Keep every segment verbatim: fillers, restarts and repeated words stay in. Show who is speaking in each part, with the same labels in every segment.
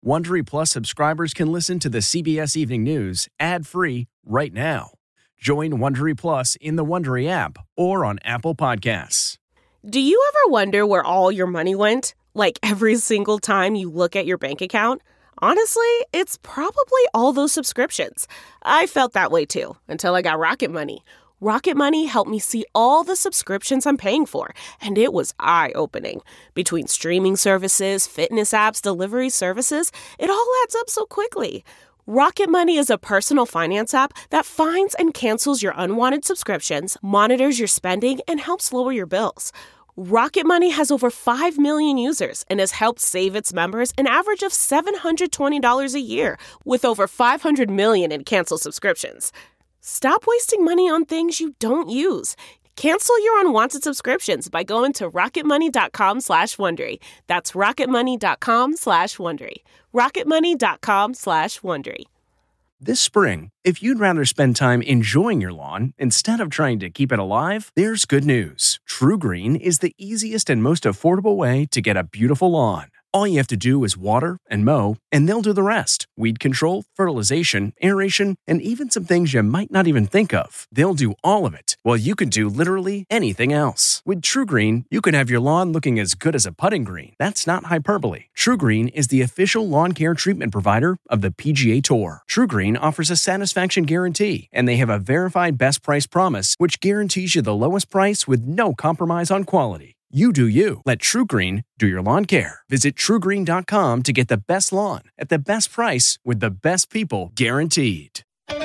Speaker 1: Wondery Plus subscribers can listen to the C B S Evening News ad-free right now. Join Wondery Plus in the Wondery app or on Apple Podcasts.
Speaker 2: Do you ever wonder where all your money went? Like every single time you look at your bank account? Honestly, it's probably all those subscriptions. I felt that way too, until I got Rocket Money. Rocket Money helped me see all the subscriptions I'm paying for, and it was eye-opening. Between streaming services, fitness apps, delivery services, it all adds up so quickly. Rocket Money is a personal finance app that finds and cancels your unwanted subscriptions, monitors your spending, and helps lower your bills. Rocket Money has over five million users and has helped save its members an average of seven hundred twenty dollars a year, with over five hundred million in canceled subscriptions. Stop wasting money on things you don't use. Cancel your unwanted subscriptions by going to rocketmoney.com slash Wondery. That's rocketmoney.com slash Wondery. rocketmoney.com slash Wondery.
Speaker 1: This spring, if you'd rather spend time enjoying your lawn instead of trying to keep it alive, there's good news. True Green is the easiest and most affordable way to get a beautiful lawn. All you have to do is water and mow, and they'll do the rest. Weed control, fertilization, aeration, and even some things you might not even think of. They'll do all of it, while you can do literally anything else. With True Green, you can have your lawn looking as good as a putting green. That's not hyperbole. True Green is the official lawn care treatment provider of the P G A Tour. True Green offers a satisfaction guarantee, and they have a verified best price promise, which guarantees you the lowest price with no compromise on quality. You do you. Let True Green do your lawn care. Visit true green dot com to get the best lawn at the best price with the best people guaranteed.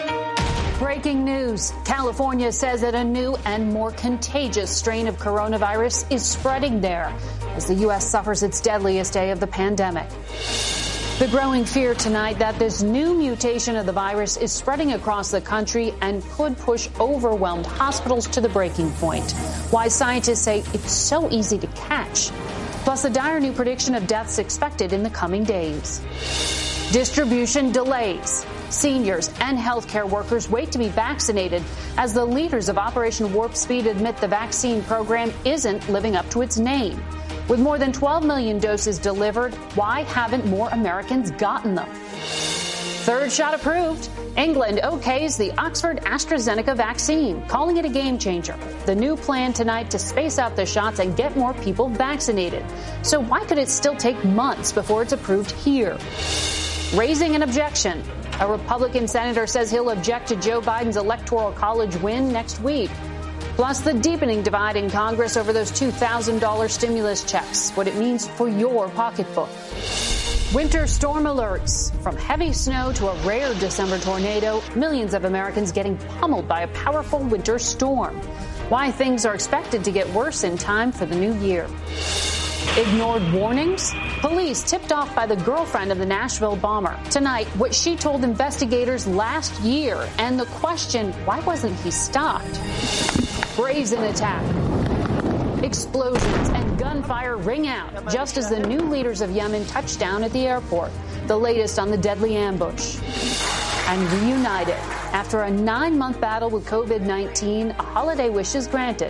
Speaker 3: Breaking news. California says that a new and more contagious strain of coronavirus is spreading there as the U S suffers its deadliest day of the pandemic. The growing fear tonight that this new mutation of the virus is spreading across the country and could push overwhelmed hospitals to the breaking point. Why scientists say it's so easy to catch. Plus a dire new prediction of deaths expected in the coming days. Distribution delays. Seniors and healthcare workers wait to be vaccinated as the leaders of Operation Warp Speed admit the vaccine program isn't living up to its name. With more than twelve million doses delivered, why haven't more Americans gotten them? Third shot approved. England okays the Oxford AstraZeneca vaccine, calling it a game changer. The new plan tonight to space out the shots and get more people vaccinated. So why could it still take months before it's approved here? Raising an objection. A Republican senator says he'll object to Joe Biden's Electoral College win next week. Plus the deepening divide in Congress over those two thousand dollars stimulus checks, what it means for your pocketbook. Winter storm alerts. From heavy snow to a rare December tornado, millions of Americans getting pummeled by a powerful winter storm. Why things are expected to get worse in time for the new year. Ignored warnings? Police tipped off by the girlfriend of the Nashville bomber. Tonight, what she told investigators last year, and the question, why wasn't he stopped? Brazen attack. Explosions and gunfire ring out just as the new leaders of Yemen touch down at the airport. The latest on the deadly ambush. And reunited. After a nine-month battle with covid nineteen, a holiday wish is granted.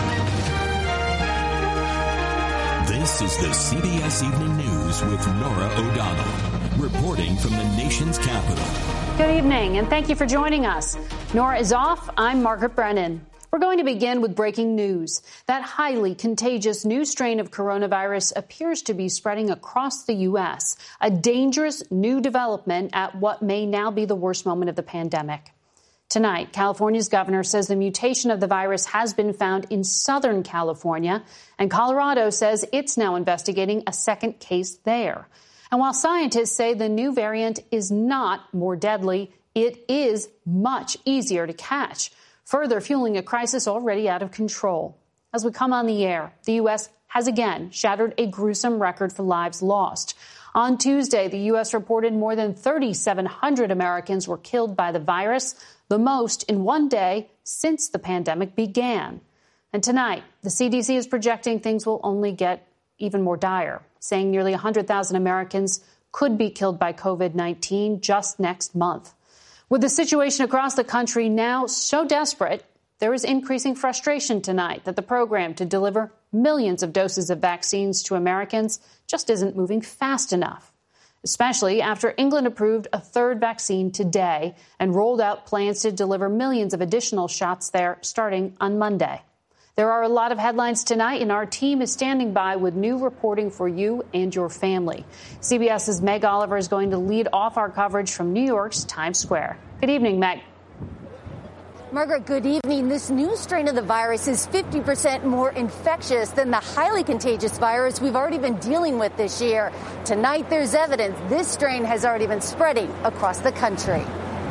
Speaker 4: This is the C B S Evening News with Norah O'Donnell, reporting from the nation's capital.
Speaker 3: Good evening, and thank you for joining us. Norah is off. I'm Margaret Brennan. We're going to begin with breaking news. That highly contagious new strain of coronavirus appears to be spreading across the U S, a dangerous new development at what may now be the worst moment of the pandemic. Tonight, California's governor says the mutation of the virus has been found in Southern California, and Colorado says it's now investigating a second case there. And while scientists say the new variant is not more deadly, it is much easier to catch, further fueling a crisis already out of control. As we come on the air, the U S has again shattered a gruesome record for lives lost. On Tuesday, the U S reported more than three thousand seven hundred Americans were killed by the virus, the most in one day since the pandemic began. And tonight, the C D C is projecting things will only get even more dire, saying nearly one hundred thousand Americans could be killed by covid nineteen just next month. With the situation across the country now so desperate, there is increasing frustration tonight that the program to deliver millions of doses of vaccines to Americans just isn't moving fast enough. especially after England approved a third vaccine today and rolled out plans to deliver millions of additional shots there starting on Monday. There are a lot of headlines tonight, and our team is standing by with new reporting for you and your family. CBS's Meg Oliver is going to lead off our coverage from New York's Times Square. Good evening, Meg.
Speaker 5: Margaret, good evening. This new strain of the virus is fifty percent more infectious than the highly contagious virus we've already been dealing with this year. Tonight, there's evidence this strain has already been spreading across the country.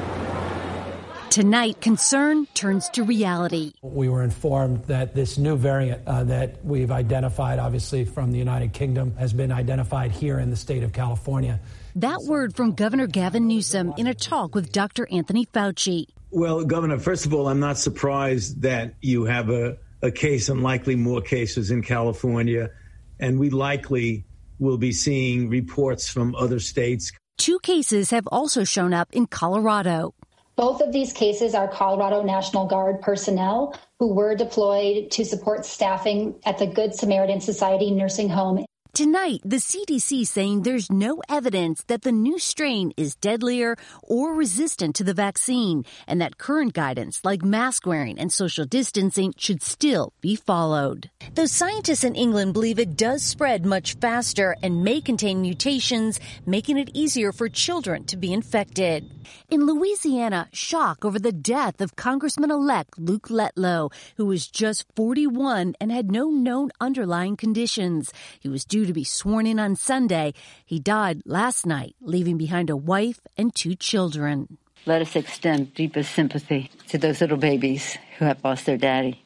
Speaker 6: Tonight, concern turns to reality.
Speaker 7: We were informed that this new variant uh, that we've identified, obviously from the United Kingdom, has been identified here in the state of California.
Speaker 6: That word from Governor Gavin Newsom in a talk with Doctor Anthony Fauci.
Speaker 8: Well, Governor, first of all, I'm not surprised that you have a, a case and likely more cases in California, and we likely will be seeing reports from other states.
Speaker 6: Two cases have also shown up in Colorado.
Speaker 9: Both of these cases are Colorado National Guard personnel who were deployed to support staffing at the Good Samaritan Society nursing home.
Speaker 6: Tonight, the C D C saying there's no evidence that the new strain is deadlier or resistant to the vaccine, and that current guidance like mask wearing and social distancing should still be followed. Though scientists in England believe it does spread much faster and may contain mutations, making it easier for children to be infected. In Louisiana, shock over the death of Congressman-elect Luke Letlow, who was just forty-one and had no known underlying conditions. He was due to be sworn in on Sunday. He died last night, leaving behind a wife and two children.
Speaker 10: Let us extend deepest sympathy to those little babies who have lost their daddy.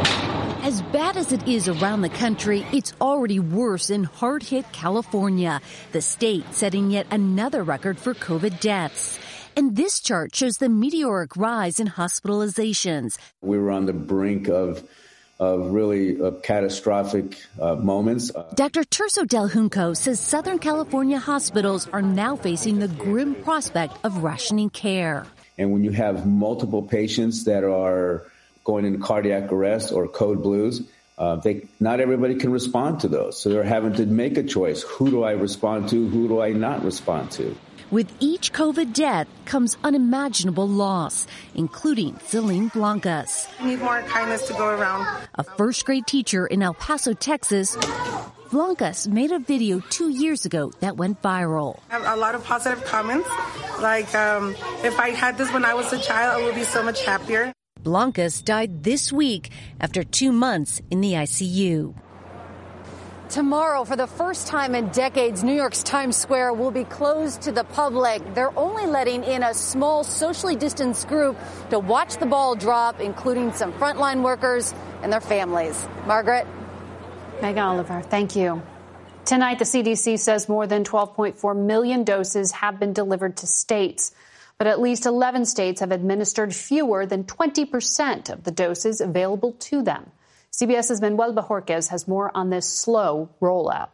Speaker 6: As bad as it is around the country, it's already worse in hard-hit California, the state setting yet another record for COVID deaths. And this chart shows the meteoric rise in hospitalizations.
Speaker 11: We were on the brink of of really uh, catastrophic uh, moments.
Speaker 6: Doctor Terso Del Junco says Southern California hospitals are now facing the grim prospect of rationing care.
Speaker 11: And when you have multiple patients that are going into cardiac arrest or code blues, uh, they, not everybody can respond to those. So they're having to make a choice. Who do I respond to? Who do I not respond to?
Speaker 6: With each COVID death comes unimaginable loss, including Celine Blancas.
Speaker 12: We need more kindness to go around.
Speaker 6: A first-grade teacher in El Paso, Texas, Blancas made a video two years ago that went viral.
Speaker 12: I have a lot of positive comments. Like, um, if I had this when I was a child, I would be so much happier.
Speaker 6: Blancas died this week after two months in the I C U.
Speaker 5: Tomorrow, for the first time in decades, New York's Times Square will be closed to the public. They're only letting in a small socially distanced group to watch the ball drop, including some frontline workers and their families. Margaret?
Speaker 3: Meg Oliver, thank you. Tonight, the C D C says more than twelve point four million doses have been delivered to states. But at least eleven states have administered fewer than twenty percent of the doses available to them. CBS's Manuel Bajorquez has more on this slow rollout.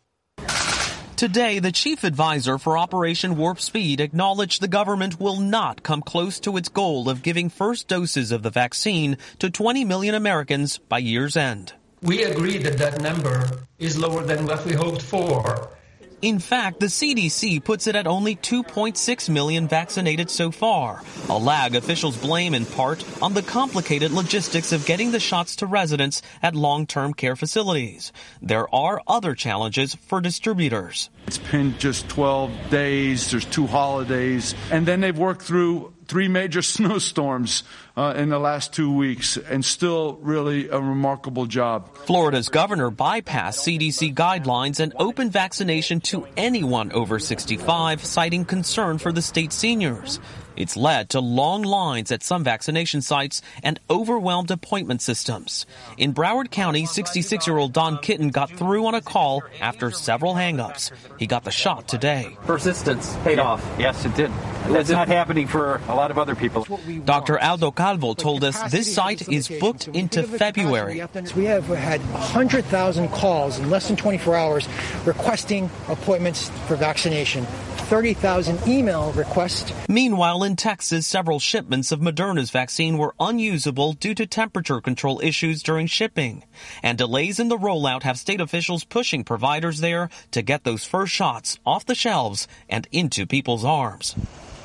Speaker 13: Today, the chief advisor for Operation Warp Speed acknowledged the government will not come close to its goal of giving first doses of the vaccine to twenty million Americans by year's end.
Speaker 14: We agree that that number is lower than what we hoped for.
Speaker 13: In fact, the C D C puts it at only two point six million vaccinated so far, a lag officials blame in part on the complicated logistics of getting the shots to residents at long-term care facilities. There are other challenges for distributors.
Speaker 15: It's been just twelve days, there's two holidays, and then they've worked through three major snowstorms uh, in the last two weeks, and still really a remarkable job.
Speaker 13: Florida's governor bypassed C D C guidelines and opened vaccination to anyone over sixty-five, citing concern for the state's seniors. It's led to long lines at some vaccination sites and overwhelmed appointment systems. In Broward County, sixty-six-year-old Don Kitten got through on a call after several hang-ups. He got the shot today.
Speaker 16: Persistence paid off. Yes, it did. That's not happening for a lot of other people.
Speaker 13: Doctor Aldo Calvo told us this site is booked into February.
Speaker 17: We have had one hundred thousand calls in less than twenty-four hours requesting appointments for vaccination. thirty thousand email requests.
Speaker 13: Meanwhile, in Texas, several shipments of Moderna's vaccine were unusable due to temperature control issues during shipping. And delays in the rollout have state officials pushing providers there to get those first shots off the shelves and into people's arms.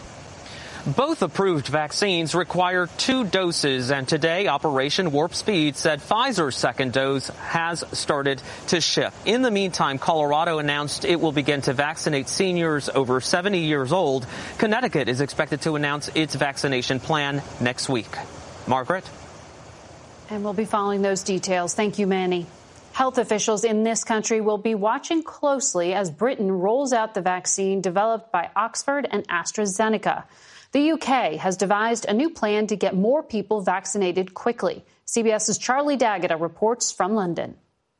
Speaker 13: Both approved vaccines require two doses, and today Operation Warp Speed said Pfizer's second dose has started to ship. In the meantime, Colorado announced it will begin to vaccinate seniors over seventy years old. Connecticut is expected to announce its vaccination plan next week. Margaret?
Speaker 3: And we'll be following those details. Thank you, Manny. Health officials in this country will be watching closely as Britain rolls out the vaccine developed by Oxford and AstraZeneca. The U K has devised a new plan to get more people vaccinated quickly. CBS's Charlie D'Agata reports from London.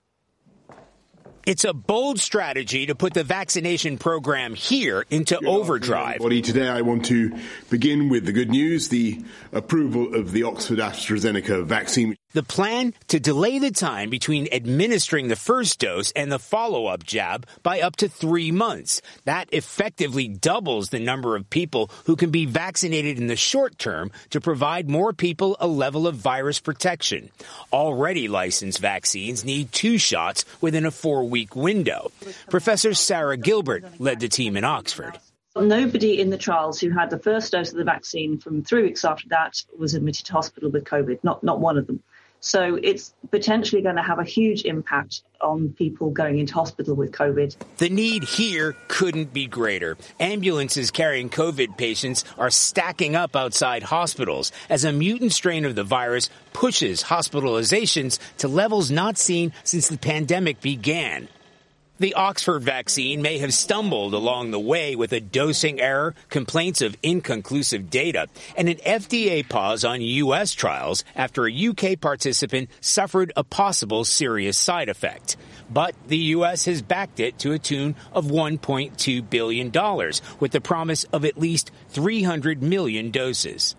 Speaker 18: It's a bold strategy to put the vaccination program here into good overdrive.
Speaker 19: Today I want to begin with the good news, the approval of the Oxford AstraZeneca vaccine.
Speaker 18: The plan to delay the time between administering the first dose and the follow-up jab by up to three months. That effectively doubles the number of people who can be vaccinated in the short term to provide more people a level of virus protection. Already licensed vaccines need two shots within a four-week window. Professor Sarah Gilbert led the team in Oxford.
Speaker 20: Nobody in the trials who had the first dose of the vaccine from three weeks after that was admitted to hospital with COVID, not, not one of them. So it's potentially going to have a huge impact on people going into hospital with COVID.
Speaker 18: The need here couldn't be greater. Ambulances carrying COVID patients are stacking up outside hospitals as a mutant strain of the virus pushes hospitalizations to levels not seen since the pandemic began. The Oxford vaccine may have stumbled along the way with a dosing error, complaints of inconclusive data, and an F D A pause on U S trials after a U K participant suffered a possible serious side effect. But the U S has backed it to a tune of one point two billion dollars, with the promise of at least three hundred million doses.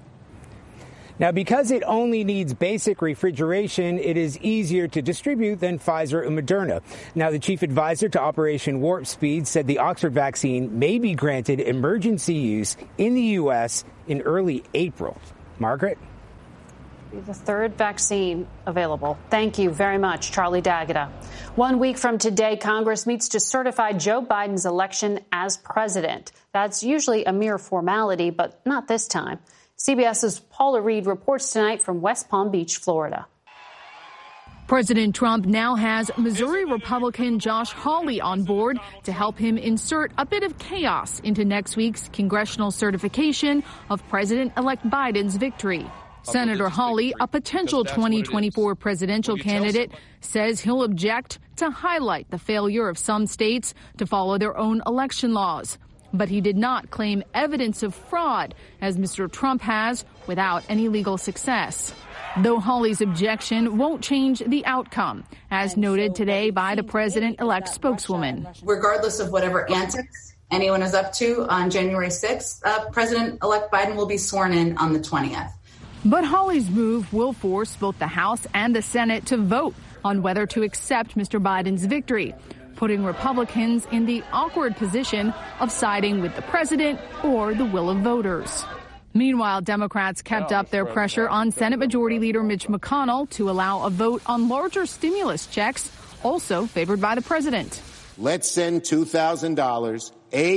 Speaker 21: Now, because it only needs basic refrigeration, it is easier to distribute than Pfizer and Moderna. Now, the chief advisor to Operation Warp Speed said the Oxford vaccine may be granted emergency use in the U S in early April. Margaret?
Speaker 3: The third vaccine available. Thank you very much, Charlie D'Agata. One week from today, Congress meets to certify Joe Biden's election as president. That's usually a mere formality, but not this time. CBS's Paula Reed reports tonight from West Palm Beach, Florida.
Speaker 22: President Trump now has Missouri Republican Josh Hawley on board to help him insert a bit of chaos into next week's congressional certification of President-elect Biden's victory. Senator Hawley, a potential twenty twenty-four presidential candidate, says he'll object to highlight the failure of some states to follow their own election laws. But he did not claim evidence of fraud, as Mister Trump has, without any legal success. Though Hawley's objection won't change the outcome, as noted today by the president-elect spokeswoman.
Speaker 23: Regardless of whatever antics anyone is up to on January sixth, uh, President-elect Biden will be sworn in on the twentieth.
Speaker 22: But Hawley's move will force both the House and the Senate to vote on whether to accept Mister Biden's victory, putting Republicans in the awkward position of siding with the president or the will of voters. Meanwhile, Democrats kept up their pressure on Senate Majority Leader Mitch McConnell to allow a vote on larger stimulus checks, also favored by the president.
Speaker 24: Let's send two thousand dollars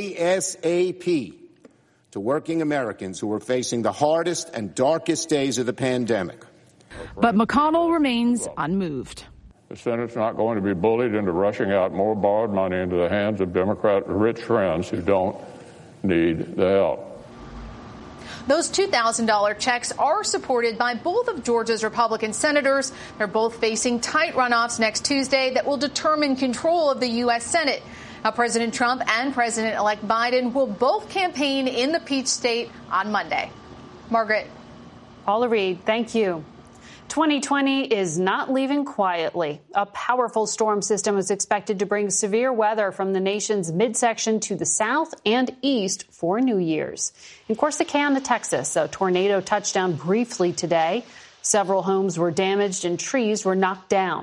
Speaker 24: ASAP to working Americans who are facing the hardest and darkest days of the pandemic.
Speaker 22: But McConnell remains unmoved.
Speaker 25: The Senate's not going to be bullied into rushing out more borrowed money into the hands of Democrat rich friends who don't need the help.
Speaker 26: Those two thousand dollars checks are supported by both of Georgia's Republican senators. They're both facing tight runoffs next Tuesday that will determine control of the U S. Senate. Now, President Trump and President-elect Biden will both campaign in the Peach State on Monday. Margaret.
Speaker 3: Paula Reed, thank you. twenty twenty is not leaving quietly. A powerful storm system is expected to bring severe weather from the nation's midsection to the south and east for New Year's. In Corsicana, Texas, a tornado touched down briefly today. Several homes were damaged and trees were knocked down.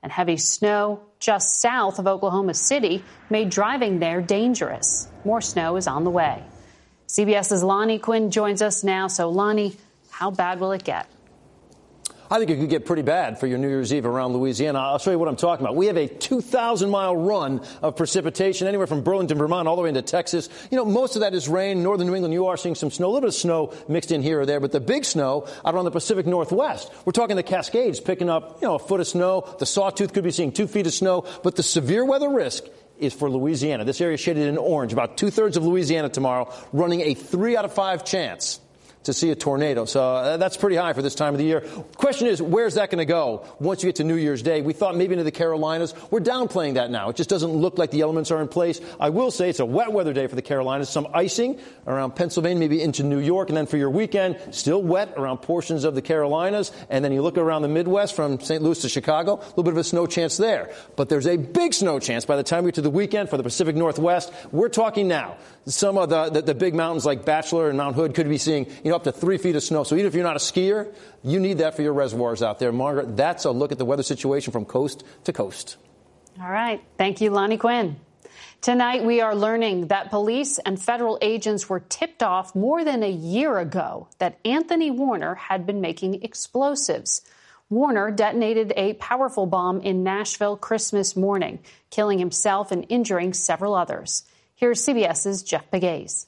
Speaker 3: And heavy snow just south of Oklahoma City made driving there dangerous. More snow is on the way. CBS's Lonnie Quinn joins us now. So, Lonnie, how bad will it get?
Speaker 1: I think it could get pretty bad for your New Year's Eve around Louisiana. I'll show you what I'm talking about. We have a two thousand mile run of precipitation anywhere from Burlington, Vermont, all the way into Texas. You know, most of that is rain. Northern New England, you are seeing some snow, a little bit of snow mixed in here or there. But the big snow out around the Pacific Northwest, we're talking the Cascades picking up, you know, a foot of snow. The Sawtooth could be seeing two feet of snow. But the severe weather risk is for Louisiana. This area shaded in orange. About two-thirds of Louisiana tomorrow, running a three out of five chance to see a tornado. So uh, that's pretty high for this time of the year. Question is, where's that going to go once you get to New Year's Day? We thought maybe into the Carolinas. We're downplaying that now. It just doesn't look like the elements are in place. I will say it's a wet weather day for the Carolinas. Some icing around Pennsylvania, maybe into New York. And then for your weekend, still wet around portions of the Carolinas. And then you look around the Midwest from Saint Louis to Chicago, a little bit of a snow chance there. But there's a big snow chance by the time we get to the weekend for the Pacific Northwest. We're talking now. Some of the, the, the big mountains like Bachelor and Mount Hood could be seeing, you know, up to three feet of snow. So even if you're not a skier, you need that for your reservoirs out there. Margaret, that's a look at the weather situation from coast to coast.
Speaker 3: All right. Thank you, Lonnie Quinn. Tonight, we are learning that police and federal agents were tipped off more than a year ago that Anthony Warner had been making explosives. Warner detonated a powerful bomb in Nashville Christmas morning, killing himself and injuring several others. Here's CBS's Jeff Pegues.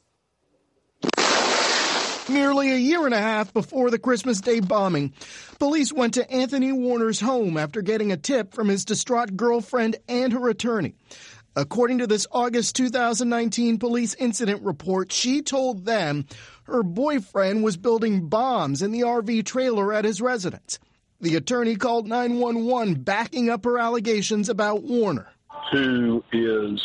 Speaker 2: Nearly a year and a half before the Christmas Day bombing, police went to Anthony Warner's home after getting a tip from his distraught girlfriend and her attorney. According to this August two thousand nineteen police incident report, she told them her boyfriend was building bombs in the R V trailer at his residence. The attorney called nine one one, backing up her allegations about Warner,
Speaker 4: who is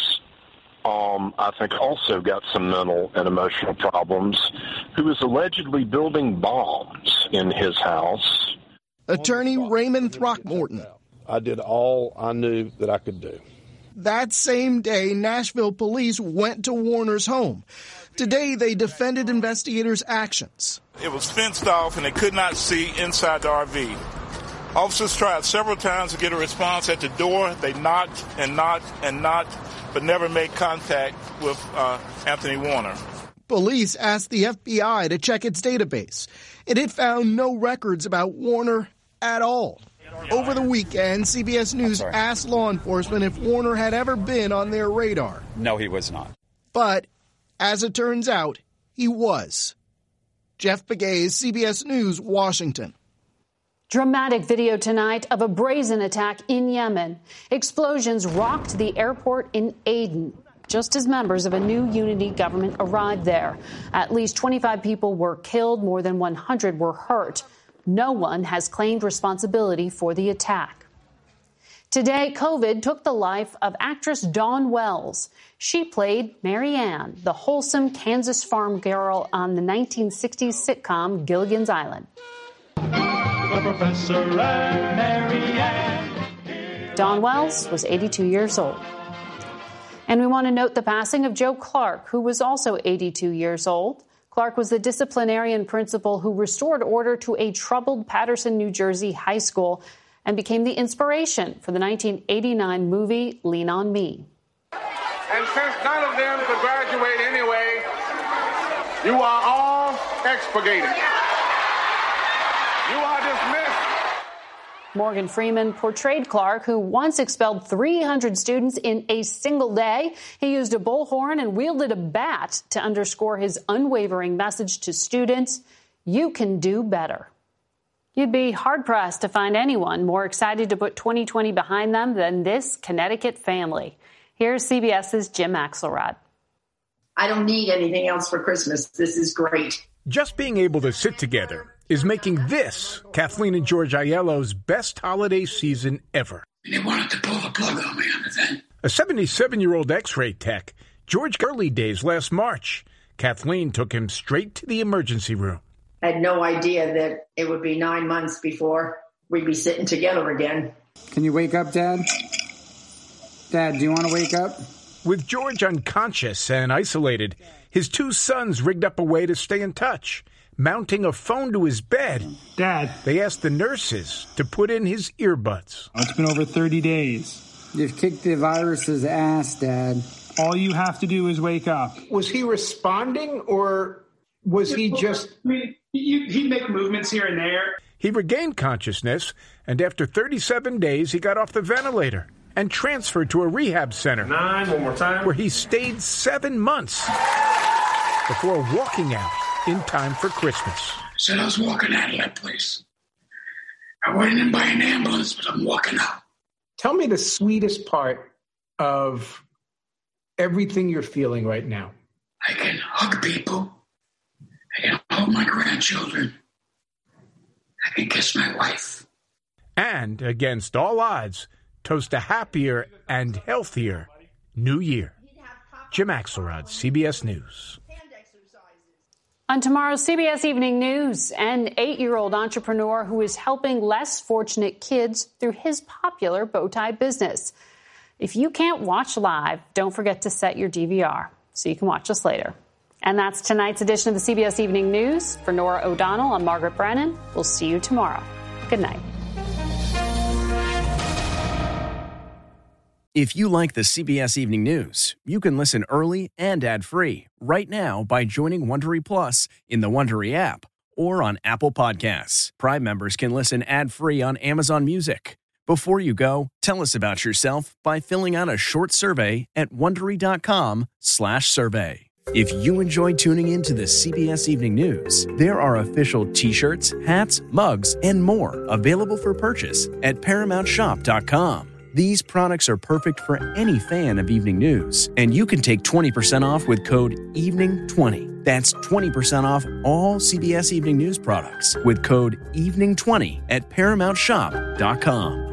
Speaker 4: Um, I think also got some mental and emotional problems, who is allegedly building bombs in his house.
Speaker 2: Attorney Raymond Throckmorton.
Speaker 7: I did all I knew that I could do.
Speaker 2: That same day, Nashville police went to Warner's home. Today, they defended investigators' actions.
Speaker 8: It was fenced off and they could not see inside the R V. Officers tried several times to get a response at the door. They knocked and knocked and knocked, but never made contact with uh, Anthony Warner.
Speaker 2: Police asked the F B I to check its database, and it found no records about Warner at all. Over the weekend, C B S News asked law enforcement if Warner had ever been on their radar.
Speaker 9: No, he was not.
Speaker 2: But, as it turns out, he was. Jeff Pegues, C B S News, Washington.
Speaker 3: Dramatic video tonight of a brazen attack in Yemen. Explosions rocked the airport in Aden, just as members of a new unity government arrived there. At least twenty-five people were killed, more than one hundred were hurt. No one has claimed responsibility for the attack. Today, COVID took the life of actress Dawn Wells. She played Mary Ann, the wholesome Kansas farm girl on the nineteen sixties sitcom Gilligan's Island. The Professor and Mary Ann. Dawn Wells was eighty-two years old. And we want to note the passing of Joe Clark, who was also eighty-two years old. Clark was the disciplinarian principal who restored order to a troubled Paterson, New Jersey high school and became the inspiration for the nineteen eighty-nine movie Lean on Me.
Speaker 27: And since none of them could graduate anyway, you are all expurgated. You are dismissed.
Speaker 3: Morgan Freeman portrayed Clark, who once expelled three hundred students in a single day. He used a bullhorn and wielded a bat to underscore his unwavering message to students: you can do better. You'd be hard-pressed to find anyone more excited to put twenty twenty behind them than this Connecticut family. Here's CBS's Jim Axelrod.
Speaker 28: I don't need anything else for Christmas. This is great.
Speaker 29: Just being able to sit together is making this Kathleen and George Aiello's best holiday season ever.
Speaker 30: They wanted to pull the plug on me on the thing.
Speaker 29: A seventy-seven-year-old X-ray tech, George early days last March. Kathleen took him straight to the emergency room.
Speaker 28: I had no idea that it would be nine months before we'd be sitting together again.
Speaker 31: Can you wake up, Dad? Dad, do you want to wake up?
Speaker 29: With George unconscious and isolated, his two sons rigged up a way to stay in touch. mounting a phone to his bed.
Speaker 31: Dad.
Speaker 29: They asked the nurses to put in his earbuds.
Speaker 31: It's been over thirty days.
Speaker 5: You've kicked the virus's ass, Dad.
Speaker 31: All you have to do is wake up.
Speaker 6: Was he responding, or was he just...
Speaker 31: I mean, he'd make movements here and there.
Speaker 29: He regained consciousness, and after thirty-seven days, he got off the ventilator and transferred to a rehab center.
Speaker 6: Nine, one more time.
Speaker 29: Where he stayed seven months before walking out in time for Christmas.
Speaker 30: Said I was walking out of that place. I went in by an ambulance, but I'm walking out.
Speaker 6: Tell me the sweetest part of everything you're feeling right now.
Speaker 30: I can hug people. I can hold my grandchildren. I can kiss my wife.
Speaker 29: And, against all odds, toast a happier and healthier New Year. Jim Axelrod, C B S News.
Speaker 3: On tomorrow's C B S Evening News, an eight-year-old entrepreneur who is helping less fortunate kids through his popular bow tie business. If you can't watch live, don't forget to set your D V R so you can watch us later. And that's tonight's edition of the C B S Evening News. For Nora O'Donnell, I'm Margaret Brennan. We'll see you tomorrow. Good night.
Speaker 9: If you like the C B S Evening News, you can listen early and ad-free right now by joining Wondery Plus in the Wondery app or on Apple Podcasts. Prime members can listen ad-free on Amazon Music. Before you go, tell us about yourself by filling out a short survey at Wondery.com slash survey. If you enjoy tuning into the C B S Evening News, there are official t-shirts, hats, mugs, and more available for purchase at Paramount Shop dot com. These products are perfect for any fan of evening news, and you can take twenty percent off with code evening twenty. That's twenty percent off all C B S Evening News products with code evening twenty at Paramount Shop dot com.